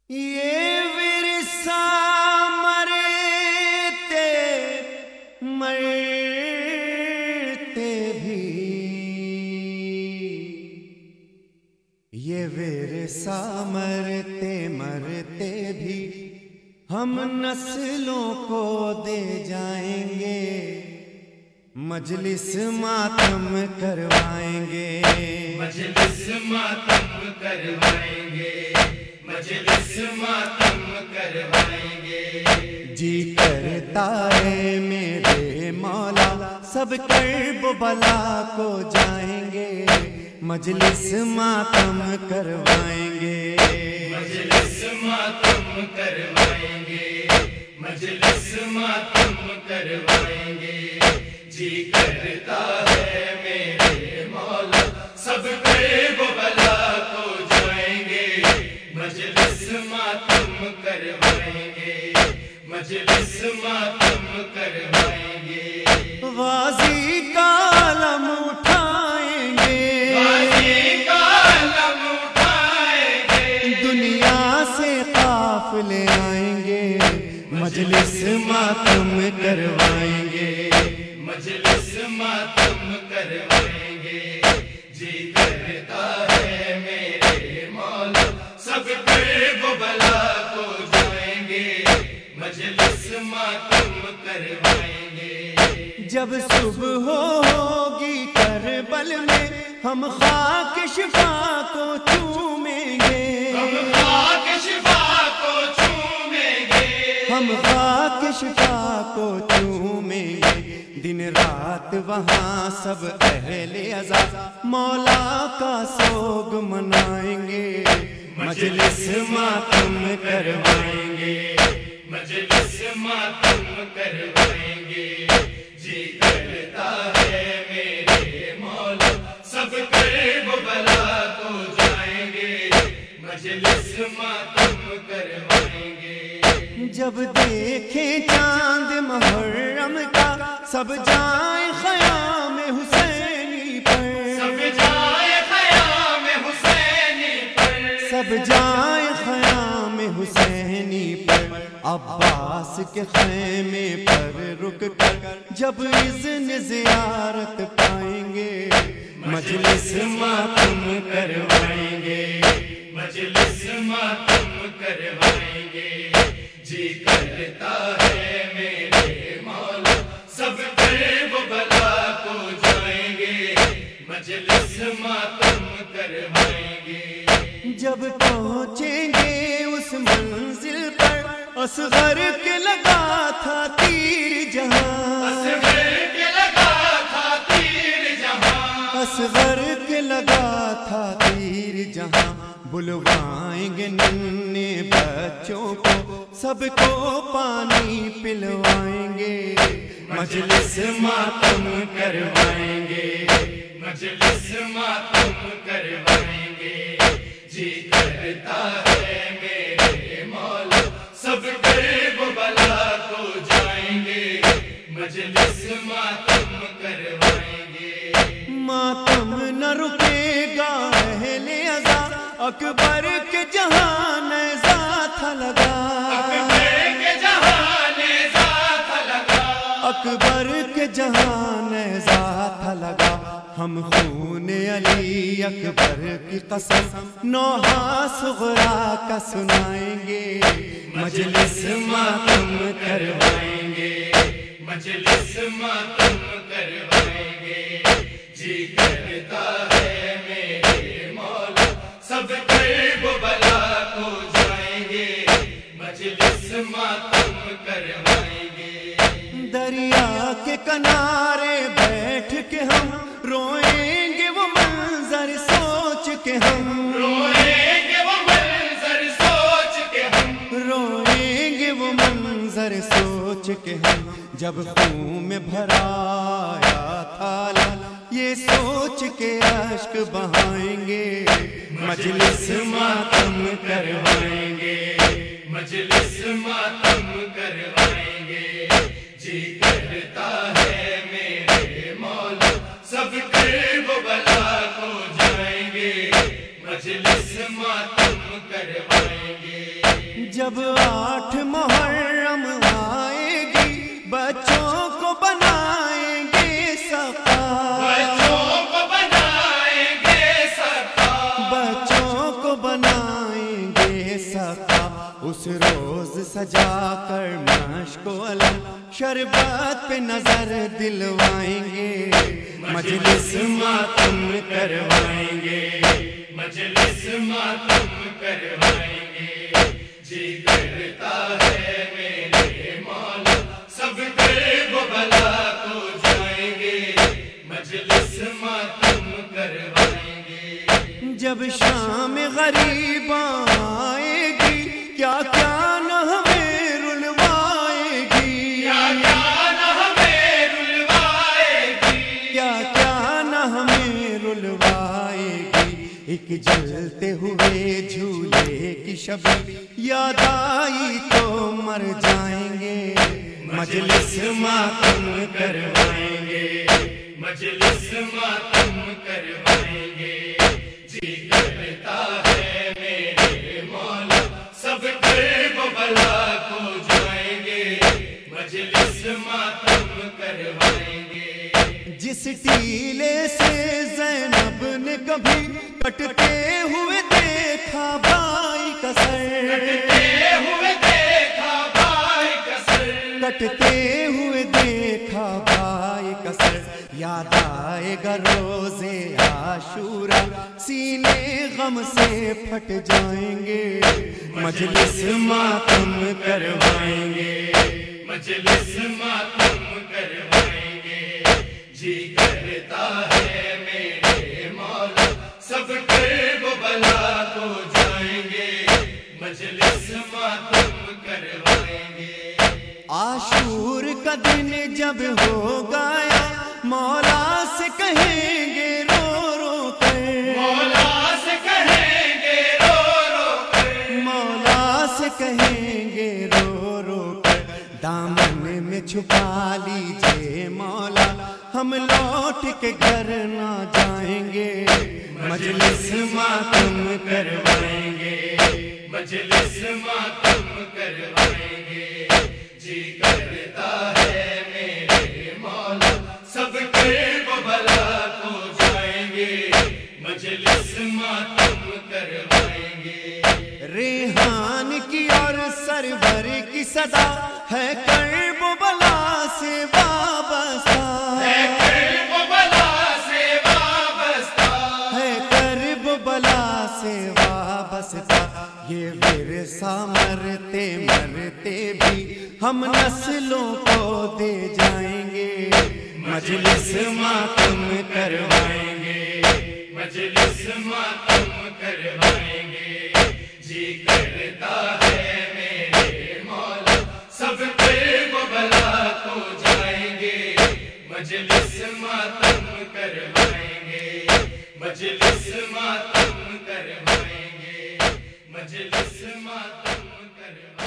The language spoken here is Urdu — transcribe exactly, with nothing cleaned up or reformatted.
یہ ورثہ مرتے مرتے بھی، یہ ورثہ مرتے مرتے بھی ہم نسلوں کو دے جائیں گے، مجلس ماتم کروائیں گے، مجلس ماتم کروائیں گے، مجلس ماتم کروائیں گے۔ جی کرتا ہے میرے مولا سب کرب و بلا کو جائیں گے، مجلس ماتم کروائیں گے، مجلس ماتم کروائیں گے، مجلس ماتم کروائیں گے۔ جی کرتا ہے میرے مولا سب کرب و بلا کو جائیں گے، مجلس ماتم کروائیں گے، مجلس ماتم کروائیں گے۔ غازی کا علم اٹھائیں گے، غازی کا علم اٹھائیں گے، دنیا سے قافلے آئیں گے، مجلس ماتم کروائیں گے، مجلس ماتم کروائیں گے۔ جی کرتا ہے میرے مولا سب کرب و بلا کو جائیں گے، مجلس ماتم کروائیں گے۔ جب صبح ہوگی کربل میں ہم خاک شفا کو چومیں گے، ہم خاک شفا کو چومیں گے، ہم خاک شفا کو چومیں گے، دن رات وہاں سب اہل عزا مولا کا سوگ منائیں گے، مجلس ماتم کروائیں گے، مجلس ماتم کروائیں گے۔ جی کرتا ہے میرے مولا سب کرب و بلا کو جائیں گے، مجلس ماتم کروائیں گے۔ جب دیکھیں چاند محرم کا سب جائیں خیام حسینی پر، سب جائے خیام حسینی پر، سب جائیں خیام حسینی پر، عباس کے خیمے پر رک کر جب اذن زیارت پائیں گے، مجلس ماتم کروائیں گے، مجلس ماتم کروائیں گے۔ جی کرتا ہے میرے مولا سب کرب و بلا کو جائیں گے، مجلس ماتم کروائیں گے۔ جب پہنچیں گے اس منزل پر اصغر کے لگا تھا تیر جہاں، اصغر کے لگا تھا تیر جہاں، اصغر کے لگا تھا تیر جہاں، بلوائیں گے ننھے بچوں کو سب کو پانی پلوائیں گے، مجلس ماتم کروائیں گے، مجلس ماتم کروائیں گے۔ جی کرتا ہے میرے مولا سب کرب و بلا کو جائیں گے، مجلس ماتم کروائیں گے۔ ماتم نہ رکے گا اہل عزا اکبر کے جہاں نیزہ تھا لگا، اکبر کے جہاں نیزہ تھا لگا، اکبر کے جہاں نیزہ تھا لگا، ہم خون علی اکبر کی قسم نوحہ صغریٰ کا سنائیں گے، مجلس ماتم کروائیں گے، مجلس ماتم کروائیں گے۔ جی کرتا ہے میرے مولا سب کرب و بلا کو جائیں گے، مجلس ماتم کروائیں گے۔ دریا کے کنارے بیٹھ کے ہم روئیں گے وہ منظر سوچ کے ہم، روئیں گے وہ منظر سوچ کے ہم، روئیں گے وہ منظر سوچ کے ہم، جب خون میں بھرایا تھا لال یہ سوچ کے اشک بہائیں گے، مجلس ماتم کروائیں گے، مجلس ماتم کروائیں گے۔ جی کرتا ہے میرے مولا سب کرب و بلا کو جائیں گے، مجلس ماتم کروائیں گے۔ جب آٹھ محرم آئے گی بچوں کو بنائیں گے سقا، بچوں کو بنائیں گے سقا، بچوں کو بنائیں گے سقا، اس روز سجا کر مشک و علم شربت پہ نظر دلوائیں گے، مجلس ماتم کروائیں گے، مجلس ماتم کروائیں گے، جی کرتا ہے میرے مولا سب کرب و بلا کو جائیں گے، مجلس ماتم کروائیں گے۔ جب شام غریب آئے گی کیا کیا نہ ہمیں رلوائے گی، کیا کیا نہ ہمیں رلوائے گی، کیا کیا نہ ہمیں رلوائے گی، ایک جلتے ہوئے جھولے کی شب یاد آئی تو مر جائیں گے، مجلس ماتم کروائیں گے، مجلس ماتم کروائیں گے، جی کرتا ہے میرے مولا سب کرب و بلا کو جائیں گے، مجلس ماتم کروائیں گے۔ جس ٹیلے سے زینب نے کبھی کٹتے ہوئے دیکھا بھائی کا سر، کٹتے ہوئے دیکھا بھائی کا سر، کٹتے ہوئے دیکھا بھائی کا سر، یاد آئے گا روزے عاشورا سینے غم سے پھٹ جائیں گے، مجلس ماتم کروائیں گے، مجلس ماتم کروائیں گے، جی کرتا ہے میرے مولا سب کرب و بلا کو جائیں گے، مجلس ماتم کروائیں گے۔ عاشور کا دن جب ہو گیا مولا سے کہیں گے رو رو کر، مولا سے کہیں گے رو رو کر، مولا سے کہیں گے رو رو کر، دامن میں چھپا لیجئے مولا ہم لوٹ کے گھر نہ جائیں گے، مجلس ماتم کروائیں گے، مجلس ماتم کروائیں گے، جی کرتا ہے میرے مولا سب کرب و بلا کو جائیں گے، مجلس ماتم کروائیں گے۔ ریحان کی اور سرور کی صدا ہے کرب و بلا سے وابستہ، ہے کرب و بلا سے وابستہ، ہے کرب و بلا سے وابستہ، یہ ورثہ مرتے مرتے بھی ہم نسلوں کو دے جائیں گے، مجلس ماتم کروائیں گے، مجلس ماتم کروائیں گے، جی کرتا ہے میرے مولا سب کرب و بلا کو جائیں گے، مجلس ماتم کروائیں گے، مجلس ماتم کروائیں گے، مجلس ماتم کروائیں گے۔